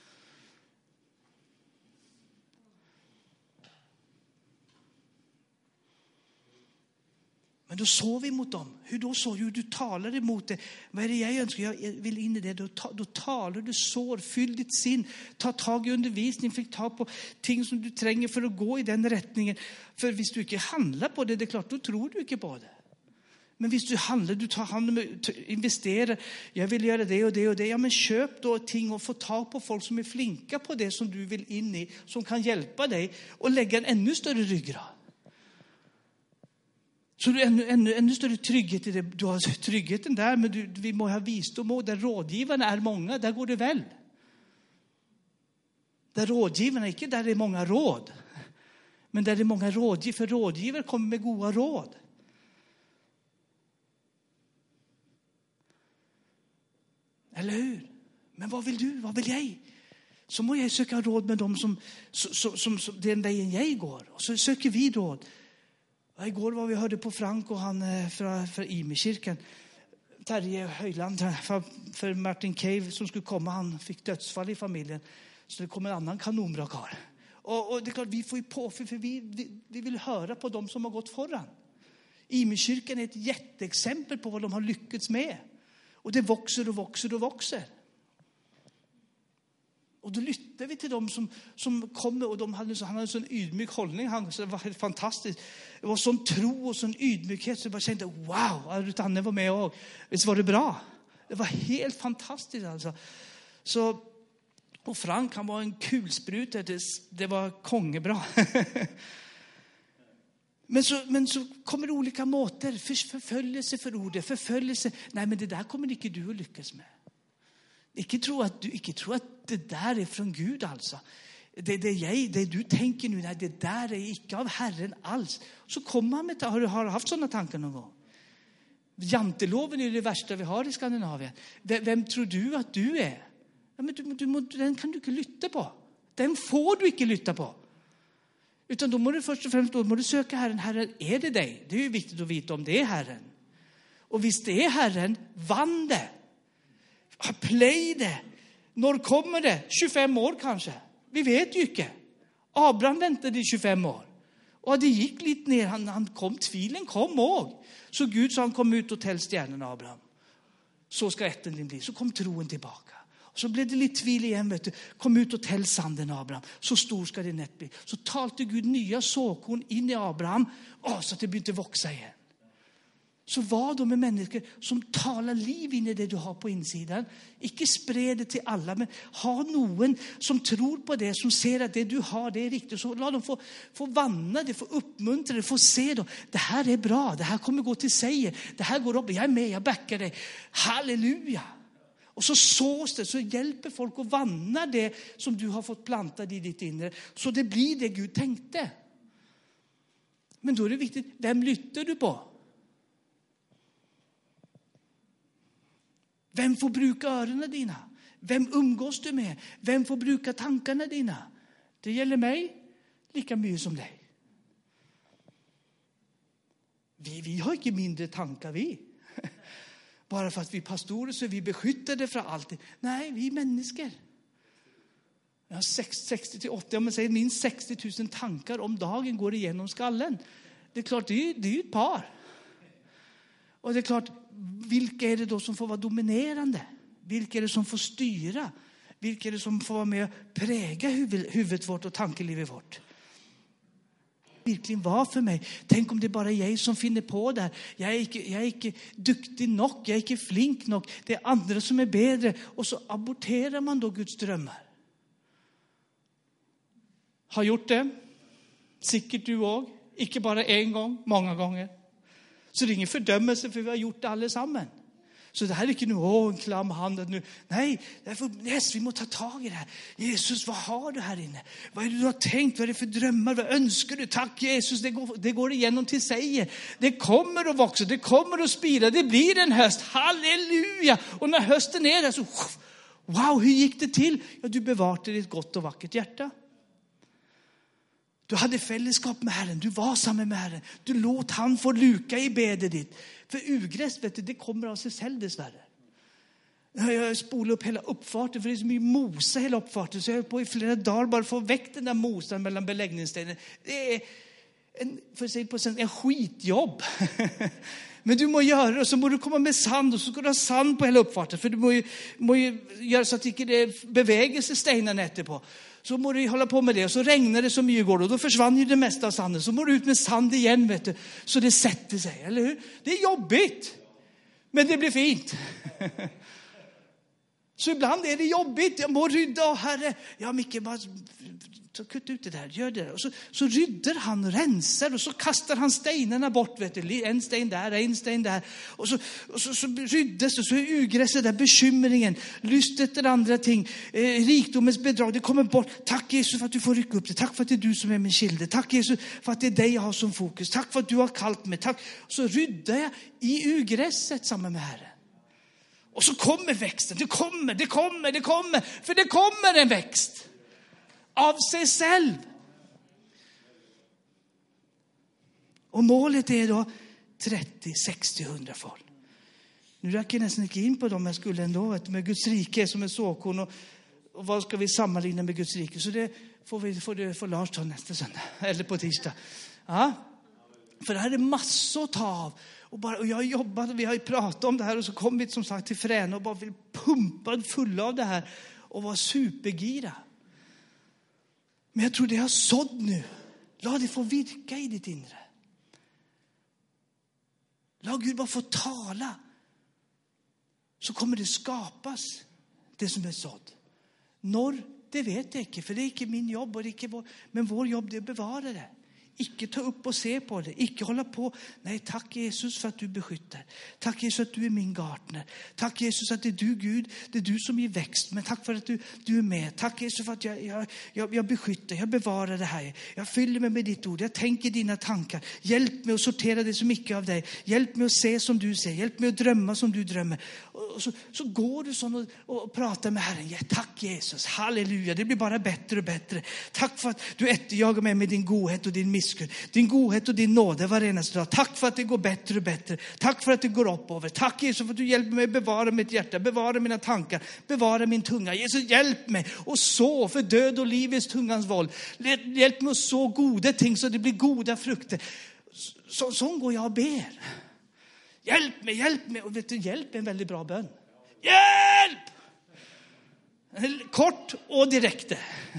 Men då sår vi mot dem. Hur då så? Hur du talar emot det. Vad är det jag önskar? Jag vill in i det. Då, ta, då talar du, sår, fyll ditt sin. Ta tag i undervisning. Fick tag på ting som du tränger för att gå i den rättningen. För hvis du inte handlar på det, det är klart, då tror du inte på det. Men hvis du handlar, du tar hand om, investerar. Jag vill göra det och det och det. Ja, men köp då ting och få tag på folk som är flinka på det som du vill in i. Som kan hjälpa dig och lägga en ännu större ryggrad. Så du ännu, ännu, ännu större trygghet i det. Du har tryggheten där, men du, vi må ha visdom och där rådgivarna är många, där går det väl. Där rådgivarna, inte där det är många råd. Men där det är många rådgivare, för rådgivare kommer med goda råd. Eller hur? Men vad vill du? Vad vill jag? Så må jag söka råd med dem som, som, som, som den vägen jag går. Och så söker vi råd. Igår var vi hörde på Frank och han eh, från från Imekirken. Terje Høyland för, för Martin Cave som skulle komma, han fick dödsfall i familjen. Så det kommer en annan kanonbrakar. Och, och det är klart, vi får ju på, för, för vi, vi, vi vill höra på dem som har gått föran. Imekyrkan är ett jätteexempel på vad de har lyckats med. Och det växer och växer och växer. Och då lyssnar vi till dem som, som kommer, och de hade, han hade en sån ydmyk hållning. Han, så det var helt fantastiskt. Det var sån tro och sån ydmykhet så jag bara kände, wow, Ruth Anne var med och visst var det bra. Det var helt fantastiskt alltså. Så, och Frank, han var en kulspruta, det, det var kongebra. Men så, men så kommer det olika måter, för, förföljelse för ordet, förföljelse. Nej, men det där kommer inte du att lyckas med. Ikke tro at, du, ikke tro at det der er fra Gud, altså. Det, det, jeg, det du tenker nå, nei, det der er ikke av Herren alls. Så kommer han med, har du har haft sånne tanker noen gang? Janteloven er det verste vi har i Skandinavien. Hvem, hvem tror du at du er? Ja, men du, du må, den kan du ikke lytte på. Den får du ikke lytte på. Utan då må du først og fremst då må du søke Herren. Herren, er det deg? Det er jo viktig å vite om det er Herren. Og hvis det er Herren, vann det. Play det. Når kommer det? tjugofem år kanske. Vi vet ju inte. Abraham väntade i tjugofem år. Och det gick lite ner. Han, han kom, tvilen kom också. Så Gud sa han kom ut och täll stjärnorna Abraham. Så ska ätten din bli. Så kom troen tillbaka. Och så blev det lite tvil igen. Vet du. Kom ut och täll sanden Abraham. Så stor ska din ett bli. Så talte Gud nya såkorn in i Abraham. Åh, så att det begynte växa igen. Så var de med människor som talar liv in i det du har på insidan. Ikke spred det till alla, men ha någon som tror på det, som ser att det du har, det är riktigt. Så la dem få, få vanna det, få uppmuntra det, få se då. Det här är bra, det här kommer gå till sig. Det här går upp, jag är med, jag backar dig. Halleluja! Och så sås det, så hjälper folk att vanna det som du har fått plantat i ditt inre. Så det blir det Gud tänkte. Men då är det viktigt, vem lyssnar du på? Vem får bruka öronen dina? Vem umgås du med? Vem får bruka tankarna dina? Det gäller mig lika mycket som dig. Vi, vi har inte mindre tankar vi. Bara för att vi är pastorer så är vi beskyddade från allt. Nej, vi är människor. Jag har sextio till åttio, om man säger minst sextio tusen tankar om dagen går igenom skallen. Det är klart, det är, det är ett par. Och det är klart, vilka är det då som får vara dominerande? Vilka är det som får styra? Vilka är det som får vara med och präga huvud, huvudet vårt och tankelivet vårt? Verkligen var för mig. Tänk om det bara är jag som finner på det här. Jag är inte, jag är inte duktig nog. Jag är inte flink nog. Det är andra som är bättre. Och så aborterar man då Guds drömmar. Har gjort det. Säkert du också. Inte bara en gång, många gånger. Så det är ingen fördömelse för vi har gjort det allesammans. Så det här är inte nu, åh, en klam hand. Nu. Nej, därför, yes, vi måste ta tag i det här. Jesus, vad har du här inne? Vad är det du har tänkt? Vad är det för drömmar? Vad önskar du? Tack Jesus, det går, det går igenom till sig. Det kommer att växa, det kommer att spira. Det blir en höst, halleluja. Och när hösten är där så, wow, hur gick det till? Ja, du bevarade ditt gott och vackert hjärta. Du hade fällskap med Herren. Du var sammen med Herren. Du låt han få luka i bedet ditt. För ugräs, vet du, det kommer av sig själv dessvärre. Jag spolar upp hela uppfarten. För det är så mycket mosa hela uppfarten. Så jag höll på i flera dagar bara för att få väck den där mosan mellan beläggningsstenen. Det är en, för att säga på sen, en skitjobb. Men du må göra det. Och så må du komma med sand. Och så ska du ha sand på hela uppfarten. För du må ju, må ju göra så att det inte beväger sig stenen etterpå. Så må du hålla på med det. Och så regnar det så mycket igår. Och då försvann ju det mesta av sanden. Så må du ut med sand igen, vet du. Så det sätter sig, eller hur? Det är jobbigt. Men det blir fint. Så ibland är det jobbigt. Jag må rydda, Herre. Ja, Micke, bara så kutt ut det där. Gör det där. Och så, så ryddar han, rensar. Och så kastar han stenarna bort, vet du. En sten där, en sten där. Och så, och så, så ryddas det. Så är ugräset där, bekymringen. Lyst efter andra ting. Eh, rikdomens bedrag. Det kommer bort. Tack Jesus för att du får rycka upp det. Tack för att det är du som är min kilde. Tack Jesus för att det är dig jag har som fokus. Tack för att du har kallt mig. Tack. Så ryddar jag i ugräset samman med Herren. Och så kommer växten. Det kommer, det kommer, det kommer. För det kommer en växt. Av sig själv. Och målet är då trettio, sextio, hundra folk. Nu räcker jag nästan inte in på dem jag skulle ändå. Med Guds rike som en såkorn. Och, och vad ska vi sammanligna med Guds rike? Så det får vi får det får Lars ta nästa söndag. Eller på tisdag. Ja. För det här är massor att ta av. Och, bara, och jag har jobbat, vi har ju pratat om det här. Och så kom vi som sagt till Frän och bara vill pumpa fulla av det här. Och vara supergira. Men jag tror det har sådd nu. Låt det få virka i ditt inre. Låt Gud bara få tala. Så kommer det skapas det som är sådd. Når, det vet jag inte. För det är inte min jobb. Och det är inte vår, men vår jobb det är att bevara det. Ikke ta upp och se på det. Ikke hålla på. Nej, tack Jesus för att du beskytter. Tack Jesus att du är min gartner. Tack Jesus att det är du Gud. Det är du som ger växt. Men tack för att du, du är med. Tack Jesus för att jag, jag, jag, jag beskytter. Jag bevarar det här. Jag fyller mig med ditt ord. Jag tänker dina tankar. Hjälp mig att sortera det så mycket av dig. Hjälp mig att se som du ser. Hjälp mig att drömma som du drömmer. Och så, så går du sån och, och pratar med Herren. Ja, tack Jesus. Halleluja. Det blir bara bättre och bättre. Tack för att du efterjagar mig med din godhet och din miss. Din godhet och din nåde varenda dag. Tack för att det går bättre och bättre. Tack för att det går upp över. Tack Jesus för att du hjälper mig att bevara mitt hjärta. Bevara mina tankar. Bevara min tunga. Jesus hjälp mig. Och så för död och livets tungans våld. Hjälp mig att så goda ting så det blir goda frukter. Så, så går jag och ber. Hjälp mig, hjälp mig. Och vet du, hjälp är en väldigt bra bön. Hjälp! Kort och direkt.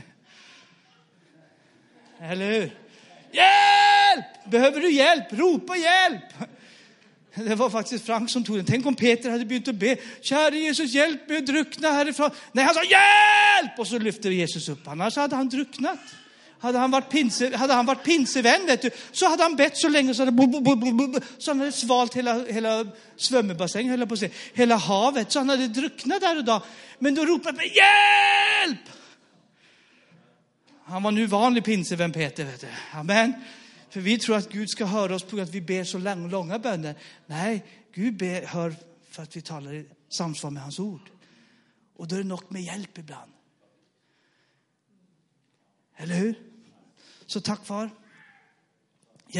Eller hur? Hjälp! Behöver du hjälp? Ropa hjälp! Det var faktiskt Frank som tog den. Tänk om Peter hade begynt att be. Kära Jesus, hjälp mig att drunkna härifrån. Nej, han sa hjälp! Och så lyfte Jesus upp. Annars hade han drunknat. Hade han varit, pinse, hade han varit pinsevän, vet du, så hade han bett så länge så hade, bu, bu, bu, bu, bu, så han hade svalt hela, hela svömmebassäng, höll på att säga, hela havet. Så han hade drunknat där och då. Men då ropade han hjälp! Han var nu vanlig pinsevän Peter, vet du. Amen. För vi tror att Gud ska höra oss på att vi ber så långa, långa böner. Nej, Gud ber, hör för att vi talar i samsvar med hans ord. Och då är det nog med hjälp ibland. Eller hur? Så tack far.